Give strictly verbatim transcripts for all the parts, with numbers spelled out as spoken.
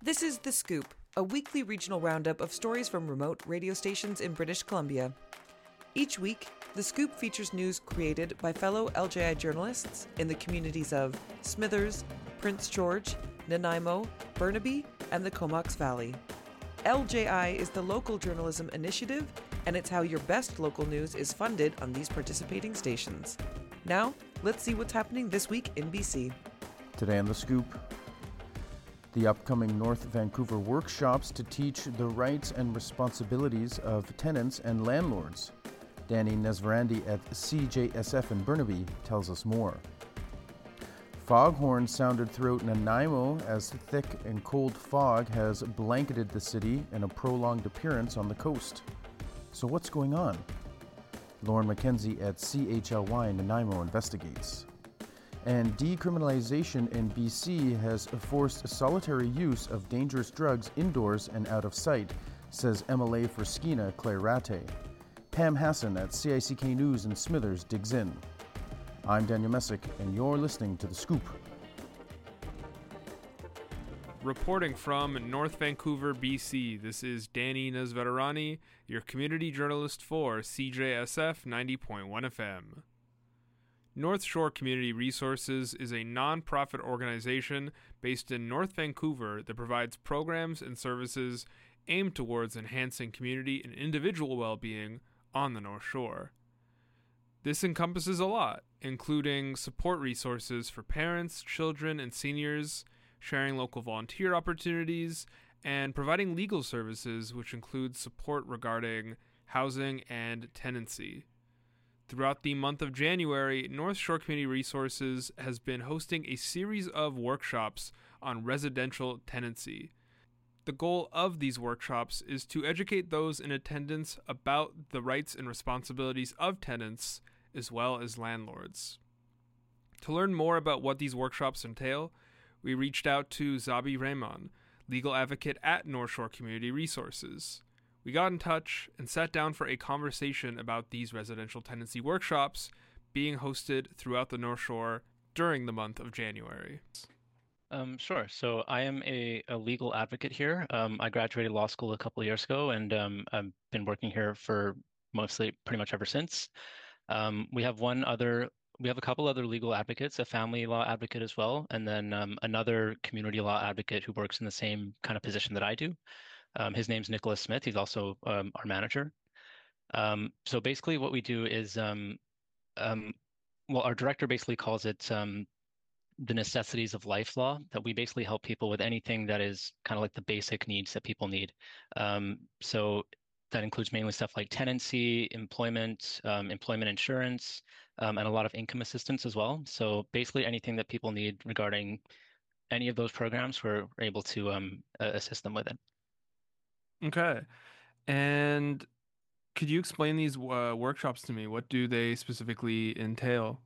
This is The Scoop, a weekly regional roundup of stories from remote radio stations in British Columbia. Each week, The Scoop features news created by fellow L J I journalists in the communities of Smithers, Prince George, Nanaimo, Burnaby, and the Comox Valley. L J I is the local journalism initiative, and it's how your best local news is funded on these participating stations. Now, let's see what's happening this week in B C. Today on The Scoop, the upcoming North Vancouver workshops to teach the rights and responsibilities of tenants and landlords. Danny Nesverandi at C J S F in Burnaby tells us more. Foghorns sounded throughout Nanaimo as thick and cold fog has blanketed the city in a prolonged appearance on the coast. So what's going on? Lauren McKenzie at C H L Y Nanaimo investigates. And decriminalization in B C has forced solitary use of dangerous drugs indoors and out of sight, says M L A for Skeena, Claire Rattay. Pam Hassan at C I C K News in Smithers digs in. I'm Daniel Messick, and you're listening to The Scoop. Reporting from North Vancouver, B C, this is Danny Nesverani, your community journalist for C J S F ninety point one F M. North Shore Community Resources is a non-profit organization based in North Vancouver that provides programs and services aimed towards enhancing community and individual well-being on the North Shore. This encompasses a lot, including support resources for parents, children, and seniors, sharing local volunteer opportunities, and providing legal services, which includes support regarding housing and tenancy. Throughout the month of January, North Shore Community Resources has been hosting a series of workshops on residential tenancy. The goal of these workshops is to educate those in attendance about the rights and responsibilities of tenants as well as landlords. To learn more about what these workshops entail, we reached out to Zabi Rahman, legal advocate at North Shore Community Resources. We got in touch and sat down for a conversation about these residential tenancy workshops being hosted throughout the North Shore during the month of January. Um, sure. So I am a, a legal advocate here. Um, I graduated law school a couple of years ago, and um, I've been working here for mostly pretty much ever since. Um, we have one other, we have a couple other legal advocates, a family law advocate as well, and then um, another community law advocate who works in the same kind of position that I do. Um, his name's Nicholas Smith. He's also um, our manager. Um, so basically what we do is, um, um, well, our director basically calls it um, the necessities of life law, that we basically help people with anything that is kind of like the basic needs that people need. Um, so that includes mainly stuff like tenancy, employment, um, employment insurance, um, and a lot of income assistance as well. So basically anything that people need regarding any of those programs, we're able to um, assist them with it. Okay. And could you explain these uh, workshops to me? What do they specifically entail?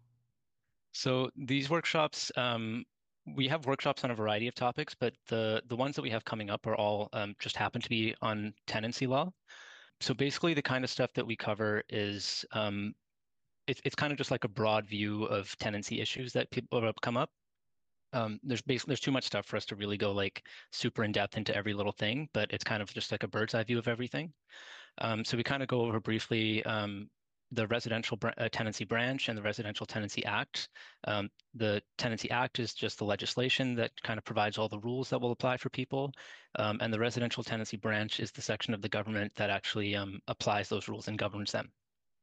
So these workshops, um, we have workshops on a variety of topics, but the the ones that we have coming up are all um, just happen to be on tenancy law. So basically, the kind of stuff that we cover is um, it's it's kind of just like a broad view of tenancy issues that people have come up. Um, there's basically there's too much stuff for us to really go like super in depth into every little thing, but it's kind of just like a bird's eye view of everything. Um, so we kind of go over briefly um, the residential br- uh, tenancy branch and the Residential Tenancy Act. Um, the Tenancy Act is just the legislation that kind of provides all the rules that will apply for people. Um, and the Residential Tenancy Branch is the section of the government that actually um, applies those rules and governs them.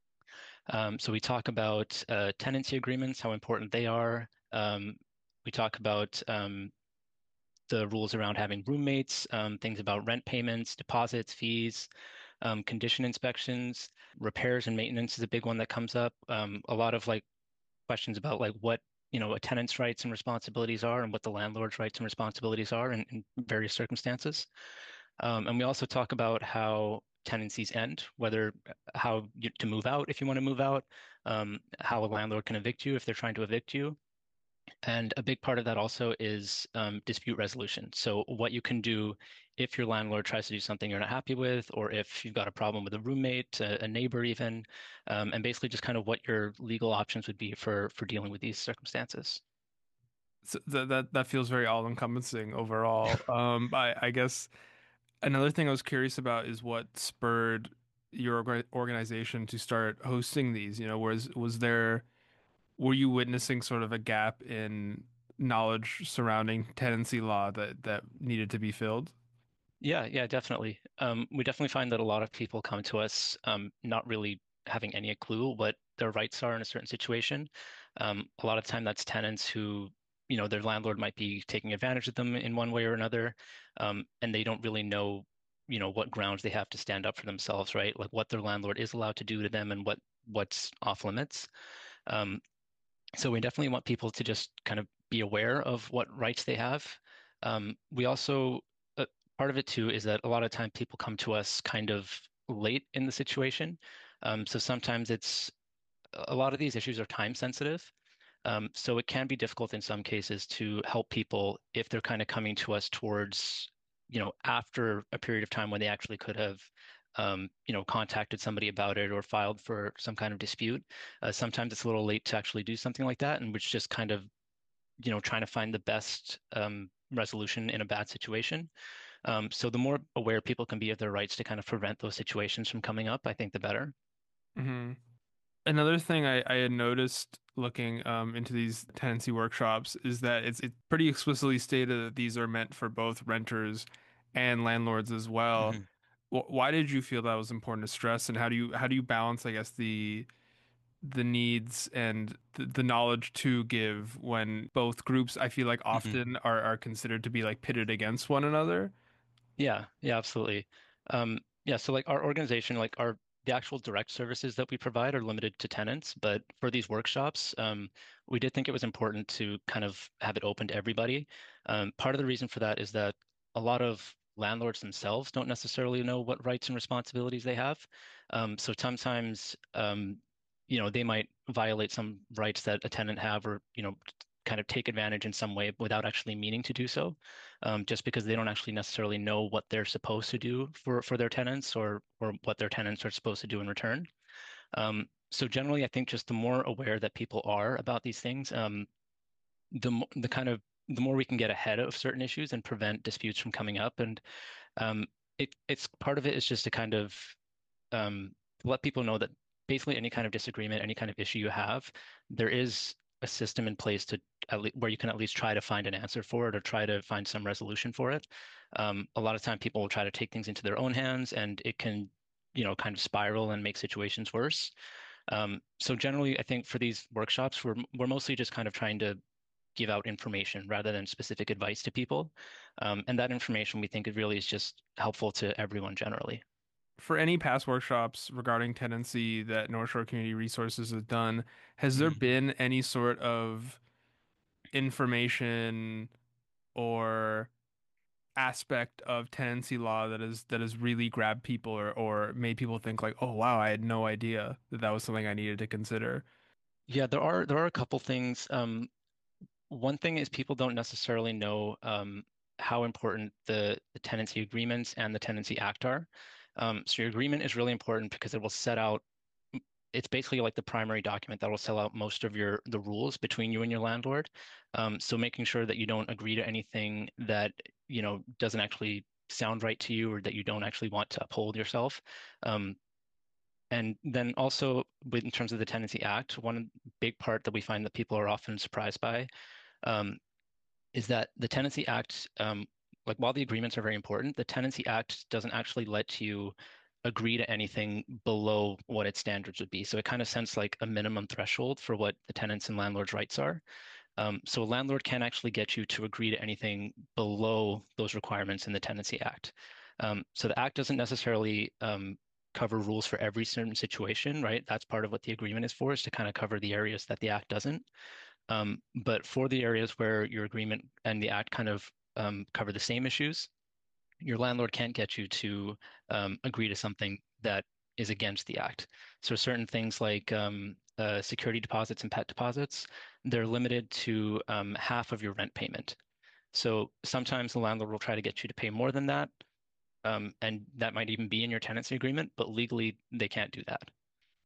Um, so we talk about uh, tenancy agreements, how important they are. Um, we talk about um, the rules around having roommates, um, things about rent payments, deposits, fees, um, condition inspections, repairs and maintenance is a big one that comes up. Um, a lot of like questions about like what, you know, a tenant's rights and responsibilities are and what the landlord's rights and responsibilities are in, in various circumstances. Um, and we also talk about how tenancies end, whether how you, to move out if you want to move out, um, how a landlord can evict you if they're trying to evict you. And a big part of that also is um, dispute resolution. So what you can do if your landlord tries to do something you're not happy with, or if you've got a problem with a roommate, a, a neighbor even, um, and basically just kind of what your legal options would be for for dealing with these circumstances. So that that that feels very all-encompassing overall. Um, I I guess another thing I was curious about is what spurred your orga- organization to start hosting these. You know, was was there were you witnessing sort of a gap in knowledge surrounding tenancy law that that needed to be filled? Yeah, yeah, definitely. Um, we definitely find that a lot of people come to us um, not really having any clue what their rights are in a certain situation. Um, a lot of time that's tenants who, you know, their landlord might be taking advantage of them in one way or another, um, and they don't really know, you know, what grounds they have to stand up for themselves, right? Like what their landlord is allowed to do to them and what what's off limits. Um, so we definitely want people to just kind of be aware of what rights they have. Um, we also, uh, part of it too is that a lot of time people come to us kind of late in the situation. Um, so sometimes it's a lot of these issues are time sensitive. Um, so it can be difficult in some cases to help people if they're kind of coming to us towards, you know, after a period of time when they actually could have, um, you know, contacted somebody about it or filed for some kind of dispute. Uh, sometimes it's a little late to actually do something like that, and which just kind of, you know, trying to find the best um, resolution in a bad situation. Um, so the more aware people can be of their rights to kind of prevent those situations from coming up, I think the better. Hmm. Another thing I, I had noticed looking um, into these tenancy workshops is that it's it's pretty explicitly stated that these are meant for both renters and landlords as well. Mhm. Wh- Why did you feel that was important to stress, and how do you how do you balance, I guess, the the needs and the, the knowledge to give when both groups, I feel like, Mhm. often are are considered to be like pitted against one another? Yeah, yeah, absolutely. Um, yeah, so like our organization, like our the actual direct services that we provide are limited to tenants, but for these workshops, um, we did think it was important to kind of have it open to everybody. Um, part of the reason for that is that a lot of landlords themselves don't necessarily know what rights and responsibilities they have. Um, so sometimes, um, you know, they might violate some rights that a tenant have, or you know, kind of take advantage in some way without actually meaning to do so, um, just because they don't actually necessarily know what they're supposed to do for for their tenants, or or what their tenants are supposed to do in return. Um, so generally, I think just the more aware that people are about these things, um, the mo- the kind of the more we can get ahead of certain issues and prevent disputes from coming up. And um, it it's part of it is just to kind of um, let people know that basically any kind of disagreement, any kind of issue you have, there is a system in place to at least where you can at least try to find an answer for it or try to find some resolution for it. Um, a lot of time people will try to take things into their own hands, and it can, you know, kind of spiral and make situations worse. Um, so generally, I think for these workshops, we're we're mostly just kind of trying to give out information rather than specific advice to people. Um, and that information we think it really is just helpful to everyone generally. For any past workshops regarding tenancy that North Shore Community Resources has done, has there Mhm. been any sort of information or aspect of tenancy law that is that has really grabbed people, or or made people think like, oh wow, I had no idea that that was something I needed to consider? Yeah, there are there are a couple things. Um, one thing is people don't necessarily know um, how important the, the tenancy agreements and the Tenancy Act are. Um, so your agreement is really important because it will set out, it's basically like the primary document that will set out most of your the rules between you and your landlord. Um, so making sure that you don't agree to anything that, you know, doesn't actually sound right to you or that you don't actually want to uphold yourself. Um, and then also with, in terms of the Tenancy Act, one big part that we find that people are often surprised by um, is that the Tenancy Act, um, like while the agreements are very important, the Tenancy Act doesn't actually let you agree to anything below what its standards would be. So it kind of sets like a minimum threshold for what the tenants and landlords' rights are. Um, so a landlord can actually get you to agree to anything below those requirements in the Tenancy Act. Um, so the Act doesn't necessarily um, cover rules for every certain situation, right? That's part of what the agreement is for, is to kind of cover the areas that the Act doesn't. Um, but for the areas where your agreement and the Act kind of um, cover the same issues, your landlord can't get you to um, agree to something that is against the Act. So certain things like um, uh, security deposits and pet deposits, they're limited to um, half of your rent payment. So sometimes the landlord will try to get you to pay more than that, um, and that might even be in your tenancy agreement, but legally they can't do that.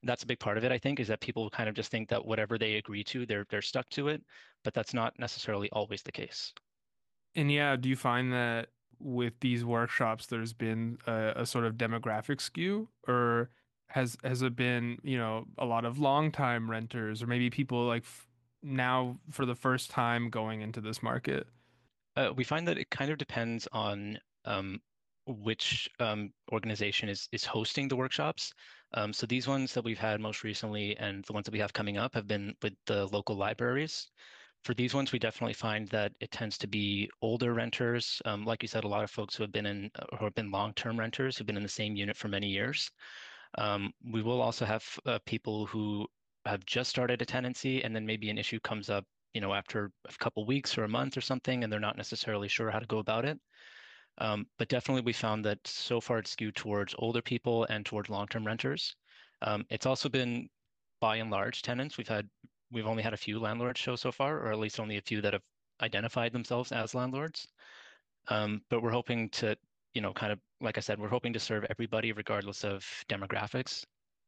That's a big part of it, I think, is that people kind of just think that whatever they agree to, they're they're stuck to it, but that's not necessarily always the case. And yeah, do you find that with these workshops, there's been a, a sort of demographic skew, or has has it been, you know, a lot of longtime renters, or maybe people like f now for the first time going into this market? Uh, we find that it kind of depends on um, which um, organization is is hosting the workshops. Um, so these ones that we've had most recently and the ones that we have coming up have been with the local libraries. For these ones, we definitely find that it tends to be older renters. Um, like you said, a lot of folks who have been in uh, who have been long-term renters who've been in the same unit for many years. Um, we will also have uh, people who have just started a tenancy, and then maybe an issue comes up, you know, after a couple weeks or a month or something, and they're not necessarily sure how to go about it. Um, but definitely, we found that so far it's skewed towards older people and towards long-term renters. Um, it's also been, by and large, tenants. We've had we've only had a few landlords show so far, or at least only a few that have identified themselves as landlords. Um, but we're hoping to, you know, kind of, like I said, we're hoping to serve everybody regardless of demographics.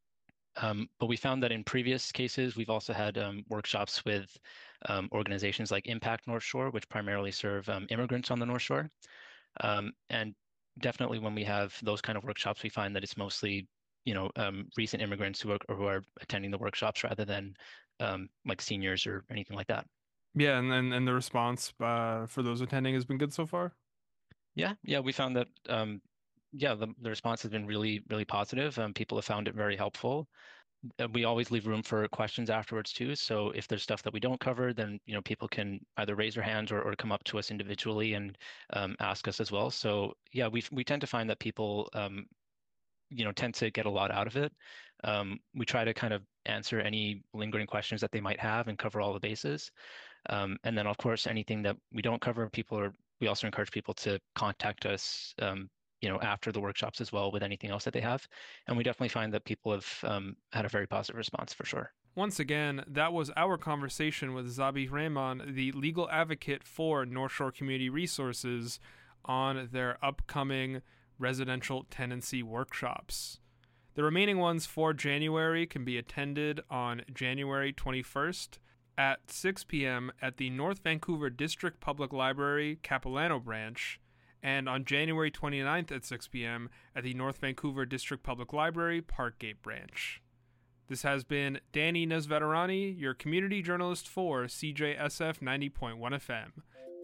Um, but we found that in previous cases, we've also had um, workshops with um, organizations like Impact North Shore, which primarily serve um, immigrants on the North Shore. Um, and definitely when we have those kind of workshops, we find that it's mostly, you know, um, recent immigrants who are, who are attending the workshops rather than um, like seniors or anything like that. Yeah, and and, and the response uh, for those attending has been good so far. Yeah, yeah, we found that, um, yeah, the, the response has been really, really positive. Um, people have found it very helpful. Uh, We always leave room for questions afterwards too. So if there's stuff that we don't cover, then you know people can either raise their hands or, or come up to us individually and um, ask us as well. So yeah, we we tend to find that people um, you know tend to get a lot out of it. Um, we try to kind of answer any lingering questions that they might have and cover all the bases. Um, and then, of course, anything that we don't cover, people are, we also encourage people to contact us, um, you know, after the workshops as well with anything else that they have. And we definitely find that people have um, had a very positive response for sure. Once again, that was our conversation with Zabi Rehman, the legal advocate for North Shore Community Resources, on their upcoming residential tenancy workshops. The remaining ones for January can be attended on January twenty-first at six p.m. at the North Vancouver District Public Library, Capilano Branch, and on January twenty-ninth at six p.m. at the North Vancouver District Public Library, Parkgate Branch. This has been Danny Nesveterani, your community journalist for C J S F ninety point one F M.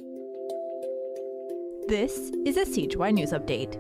This is a C H Y News Update.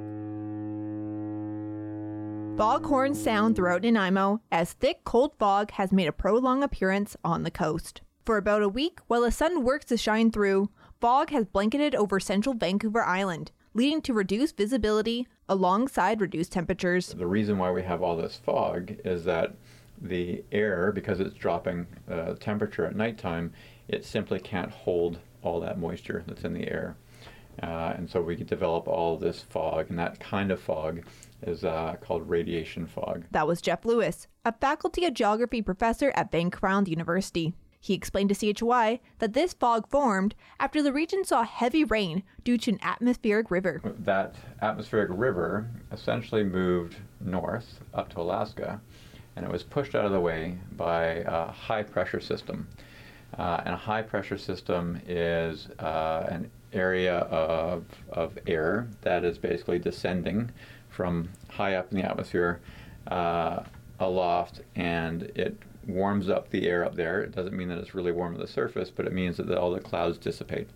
Foghorns sound throughout Nanaimo as thick, cold fog has made a prolonged appearance on the coast. For about a week, while the sun works to shine through, fog has blanketed over central Vancouver Island, leading to reduced visibility alongside reduced temperatures. The reason why we have all this fog is that the air, because it's dropping uh, temperature at nighttime, it simply can't hold all that moisture that's in the air. Uh, and so we could develop all this fog, and that kind of fog is uh, called radiation fog. That was Jeff Lewis, a faculty of geography professor at Vancouver Island University. He explained to C H Y that this fog formed after the region saw heavy rain due to an atmospheric river. That atmospheric river essentially moved north up to Alaska, and it was pushed out of the way by a high pressure system. Uh, and a high pressure system is uh, an area of, of air that is basically descending from high up in the atmosphere uh, aloft, and it warms up the air up there. It doesn't mean that it's really warm at the surface, but it means that all the clouds dissipate.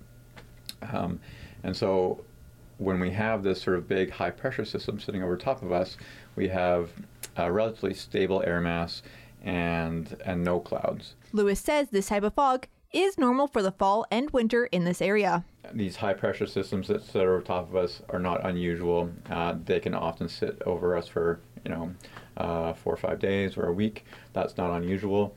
Um, and so when we have this sort of big high pressure system sitting over top of us, we have a relatively stable air mass and and no clouds. Lewis says this type of fog is normal for the fall and winter in this area. These high pressure systems that sit over top of us are not unusual. Uh, they can often sit over us for, you know, uh, four or five days or a week. That's not unusual.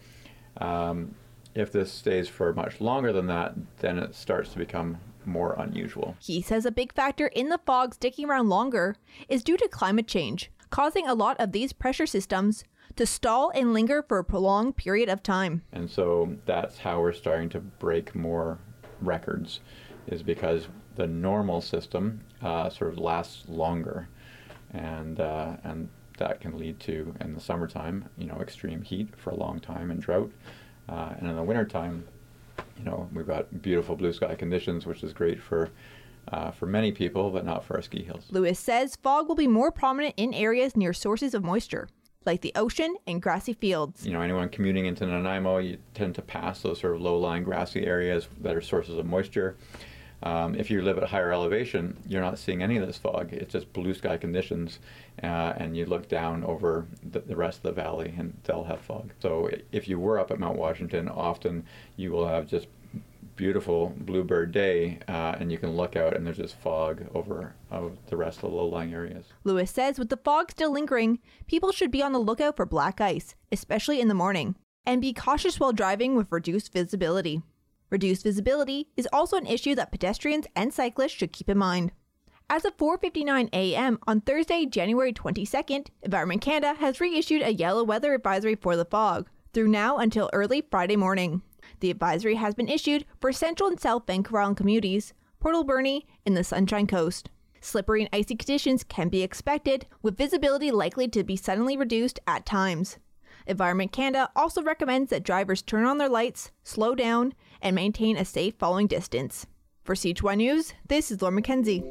Um, if this stays for much longer than that, then it starts to become more unusual. He says a big factor in the fog sticking around longer is due to climate change, causing a lot of these pressure systems to stall and linger for a prolonged period of time. And so that's how we're starting to break more records, is because the normal system uh, sort of lasts longer. And uh, and that can lead to, in the summertime, you know, extreme heat for a long time and drought. Uh, and in the wintertime, you know, we've got beautiful blue sky conditions, which is great for uh, for many people, but not for our ski hills. Lewis says fog will be more prominent in areas near sources of moisture, like the ocean and grassy fields. You know, anyone commuting into Nanaimo, you tend to pass those sort of low-lying grassy areas that are sources of moisture. Um, if you live at a higher elevation, you're not seeing any of this fog. It's just blue sky conditions, uh, and you look down over the, the rest of the valley, and they'll have fog. So if you were up at Mount Washington, often you will have just beautiful bluebird day, uh, and you can look out and there's just fog over uh, the rest of the low-lying areas. Lewis says with the fog still lingering, people should be on the lookout for black ice, especially in the morning, and be cautious while driving with reduced visibility. Reduced visibility is also an issue that pedestrians and cyclists should keep in mind. As of four fifty-nine a.m. on Thursday, January twenty-second, Environment Canada has reissued a yellow weather advisory for the fog, through now until early Friday morning. The advisory has been issued for Central and South Vancouver Island communities, Port Alberni, and the Sunshine Coast. Slippery and icy conditions can be expected, with visibility likely to be suddenly reduced at times. Environment Canada also recommends that drivers turn on their lights, slow down, and maintain a safe following distance. For C H one News, this is Lauren McKenzie.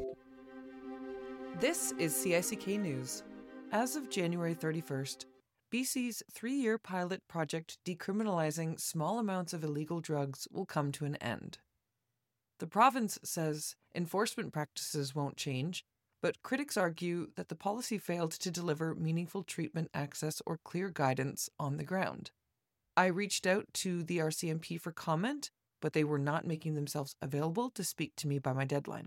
This is C I C K News. As of January thirty-first, B C's three-year pilot project decriminalizing small amounts of illegal drugs will come to an end. The province says enforcement practices won't change, but critics argue that the policy failed to deliver meaningful treatment access or clear guidance on the ground. I reached out to the R C M P for comment, but they were not making themselves available to speak to me by my deadline.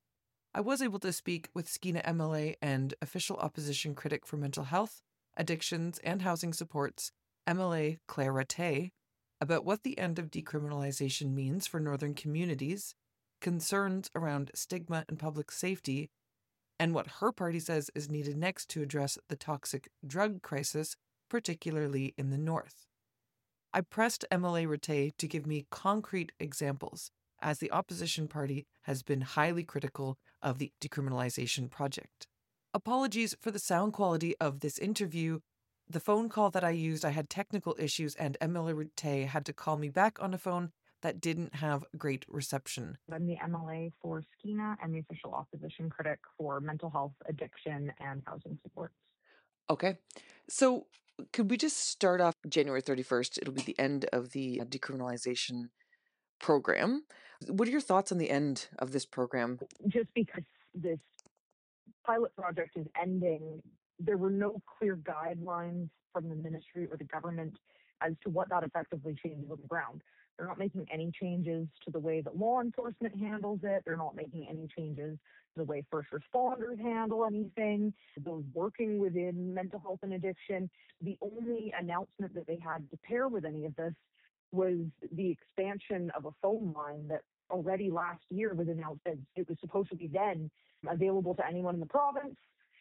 I was able to speak with Skeena M L A and official opposition critic for mental health, addictions, and housing supports, M L A Claire Rattay, about what the end of decriminalization means for northern communities, concerns around stigma and public safety, and what her party says is needed next to address the toxic drug crisis, particularly in the north. I pressed M L A Rattay to give me concrete examples, as the opposition party has been highly critical of the decriminalization project. Apologies for the sound quality of this interview. The phone call that I used, I had technical issues, and M L A Rattay had to call me back on a phone that didn't have great reception. I'm the M L A for Skeena and the official opposition critic for mental health, addiction, and housing supports. Okay. So could we just start off January thirty-first? It'll be the end of the decriminalization program. What are your thoughts on the end of this program? Just because this pilot project is ending, there were no clear guidelines from the ministry or the government as to what that effectively changes on the ground. They're not making any changes to the way that law enforcement handles it. They're not making any changes to the way first responders handle anything. Those working within mental health and addiction, the only announcement that they had to pair with any of this was the expansion of a phone line that already last year was announced as it was supposed to be then available to anyone in the province,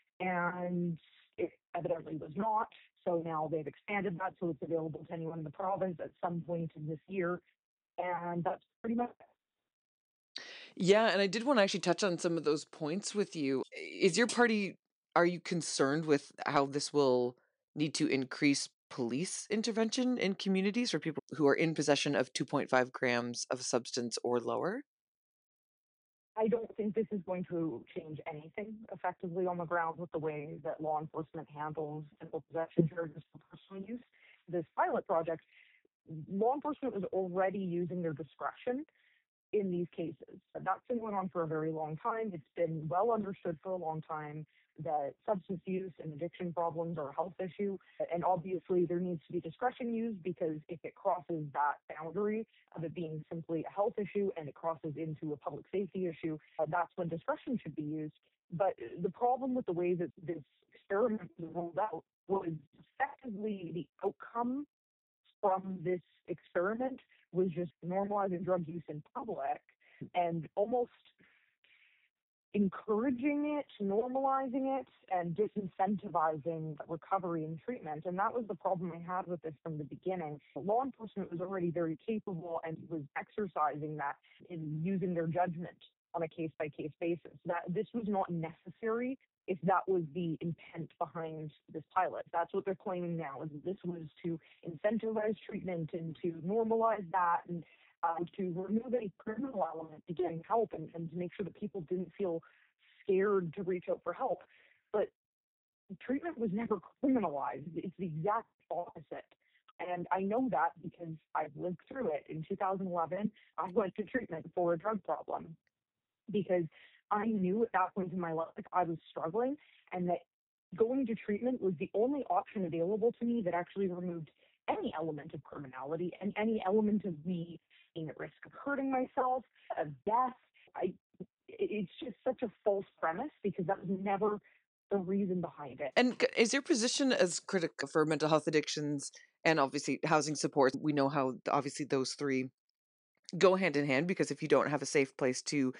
and it evidently was not. So now they've expanded that so it's available to anyone in the province at some point in this year, and that's pretty much it. Yeah, and I did want to actually touch on some of those points with you. Is your party, are you concerned with how this will need to increase police intervention in communities for people who are in possession of two point five grams of a substance or lower? I don't think this is going to change anything effectively on the ground with the way that law enforcement handles simple possession charges for personal use. This pilot project, law enforcement was already using their discretion in these cases. That's been going on for a very long time. It's been well understood for a long time that substance use and addiction problems are a health issue. And obviously there needs to be discretion used, because if it crosses that boundary of it being simply a health issue and it crosses into a public safety issue, uh, that's when discretion should be used. But the problem with the way that this experiment was rolled out was effectively the outcome from this experiment was just normalizing drug use in public and almost encouraging it, normalizing it, and disincentivizing recovery and treatment. And that was the problem I had with this from the beginning. Law enforcement was already very capable and was exercising that in using their judgment on a case-by-case basis. That this was not necessary if that was the intent behind this pilot. That's what they're claiming now, is that this was to incentivize treatment and to normalize that and uh, to remove any criminal element to getting help and, and to make sure that people didn't feel scared to reach out for help. But treatment was never criminalized. It's the exact opposite. And I know that because I've lived through it. In two thousand eleven, I went to treatment for a drug problem because I knew at that point in my life I was struggling, and that going to treatment was the only option available to me that actually removed any element of criminality and any element of me being at risk of hurting myself, of death. I, it's just such a false premise because that was never the reason behind it. And is your position as critic for mental health addictions and obviously housing support? We know how obviously those three go hand in hand, because if you don't have a safe place to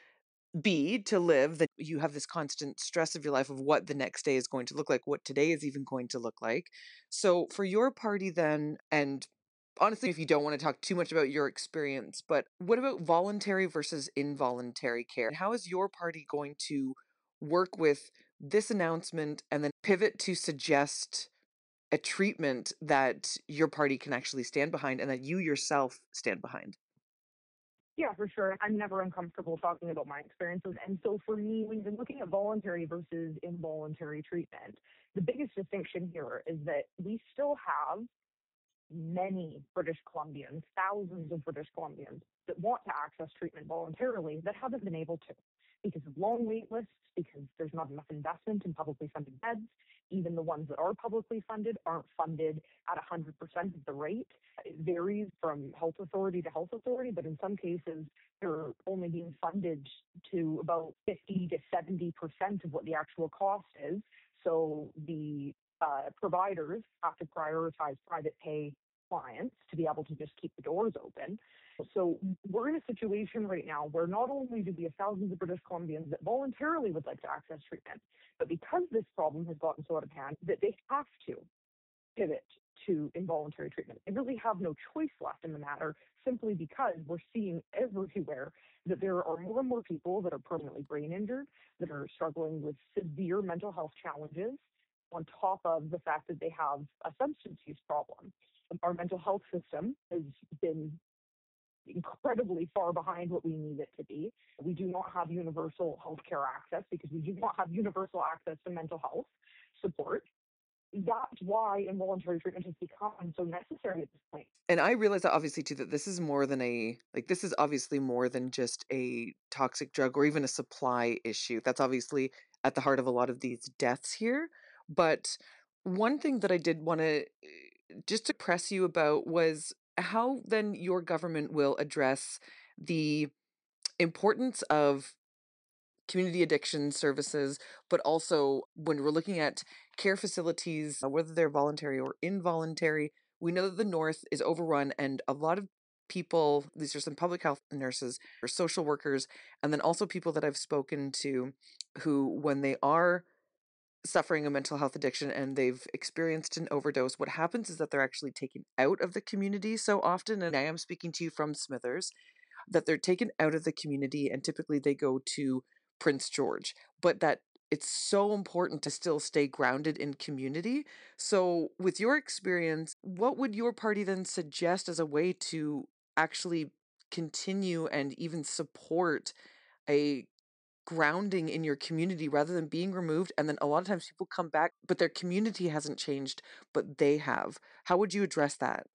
be, to live, then you have this constant stress of your life of what the next day is going to look like, what today is even going to look like. So for your party then, and honestly, if you don't want to talk too much about your experience, but what about voluntary versus involuntary care? How is your party going to work with this announcement and then pivot to suggest a treatment that your party can actually stand behind and that you yourself stand behind? Yeah, for sure. I'm never uncomfortable talking about my experiences. And so for me, when you're looking at voluntary versus involuntary treatment, the biggest distinction here is that we still have many British Columbians, thousands of British Columbians that want to access treatment voluntarily that haven't been able to because of long wait lists, because there's not enough investment in publicly funded beds. Even the ones that are publicly funded aren't funded at one hundred percent of the rate. It varies from health authority to health authority, but in some cases, they're only being funded to about fifty to seventy percent of what the actual cost is. So the uh, providers have to prioritize private pay clients to be able to just keep the doors open. So we're in a situation right now where not only do we have thousands of British Columbians that voluntarily would like to access treatment, but because this problem has gotten so out of hand that they have to pivot to involuntary treatment. They really have no choice left in the matter, simply because we're seeing everywhere that there are more and more people that are permanently brain injured, that are struggling with severe mental health challenges, on top of the fact that they have a substance use problem. Our mental health system has been incredibly far behind what we need it to be. We do not have universal healthcare access because we do not have universal access to mental health support. That's why involuntary treatment has become so necessary at this point. And I realize that obviously too that this is more than a like this is obviously more than just a toxic drug or even a supply issue. That's obviously at the heart of a lot of these deaths here. But one thing that I did want to just to press you about was how then your government will address the importance of community addiction services, but also when we're looking at care facilities, uh, whether they're voluntary or involuntary, we know that the North is overrun, and a lot of people, these are some public health nurses or social workers, and then also people that I've spoken to who, when they are suffering a mental health addiction and they've experienced an overdose, what happens is that they're actually taken out of the community so often. And I am speaking to you from Smithers, that they're taken out of the community and typically they go to Prince George, but that it's so important to still stay grounded in community. So with your experience, what would your party then suggest as a way to actually continue and even support a grounding in your community rather than being removed? And then a lot of times people come back, but their community hasn't changed, but they have. How would you address that?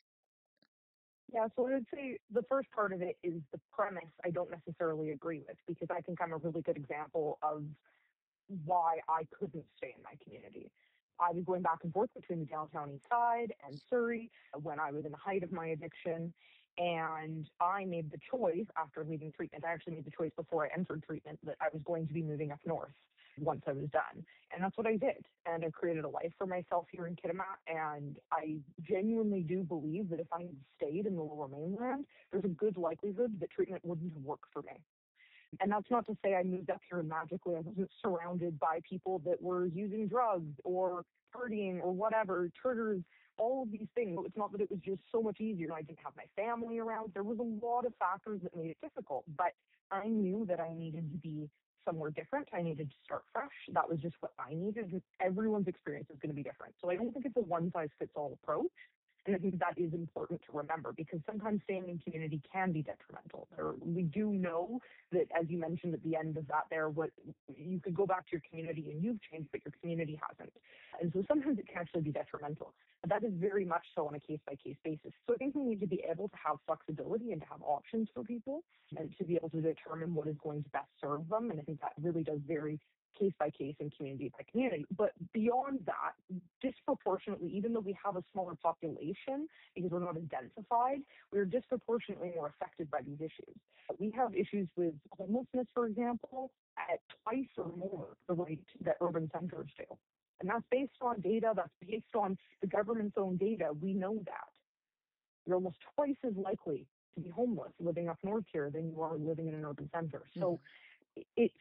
Yeah, so I would say the first part of it is the premise I don't necessarily agree with, because I think I'm a really good example of why I couldn't stay in my community. I was going back and forth between the downtown east side and Surrey when I was in the height of my addiction. And I made the choice after leaving treatment. I actually made the choice before I entered treatment that I was going to be moving up north once I was done. And that's what I did. And I created a life for myself here in Kitimat. And I genuinely do believe that if I had stayed in the Lower Mainland, there's a good likelihood that treatment wouldn't have worked for me. And that's not to say I moved up here magically. I wasn't surrounded by people that were using drugs or partying or whatever, triggers, all of these things. It's not that it was just so much easier. I didn't have my family around. There was a lot of factors that made it difficult, but I knew that I needed to be somewhere different. I needed to start fresh. That was just what I needed. Everyone's experience is going to be different. So I don't think it's a one-size-fits-all approach. And I think that is important to remember, because sometimes staying in community can be detrimental. Or we do know that, as you mentioned at the end of that there, what you could go back to your community and you've changed, but your community hasn't. And so sometimes it can actually be detrimental. And that is very much so on a case-by-case basis. So I think we need to be able to have flexibility and to have options for people and to be able to determine what is going to best serve them. And I think that really does vary case by case and community by community. But beyond that, disproportionately, even though we have a smaller population because we're not as densified, we're disproportionately more affected by these issues. We have issues with homelessness, for example, at twice or more the rate that urban centers do. And that's based on data, that's based on the government's own data. We know that. You're almost twice as likely to be homeless living up north here than you are living in an urban center. So mm-hmm. it's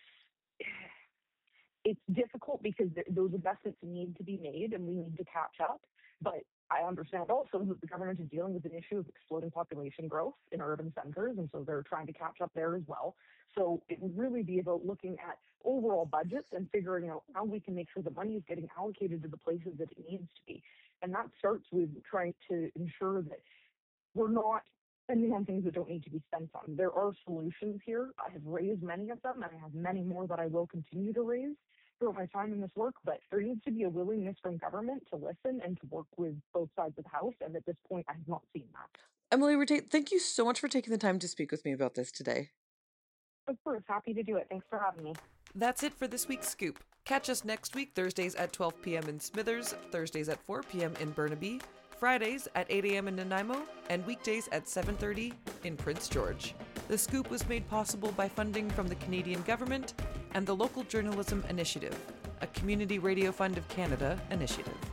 it's difficult because th- those investments need to be made and we need to catch up. But I understand also that the government is dealing with an issue of exploding population growth in urban centers, and so they're trying to catch up there as well. So it would really be about looking at overall budgets and figuring out how we can make sure the money is getting allocated to the places that it needs to be. And that starts with trying to ensure that we're not spending on things that don't need to be spent on. There are solutions here. I have raised many of them, and I have many more that I will continue to raise throughout my time in this work, but there needs to be a willingness from government to listen and to work with both sides of the house, and at this point, I have not seen that. Emily Rattay, thank you so much for taking the time to speak with me about this today. Of course, happy to do it. Thanks for having me. That's it for this week's Scoop. Catch us next week, Thursdays at twelve p.m. in Smithers, Thursdays at four p.m. in Burnaby, Fridays at eight a.m. in Nanaimo, and weekdays at seven thirty in Prince George. The Scoop was made possible by funding from the Canadian government and the Local Journalism Initiative, a Community Radio Fund of Canada initiative.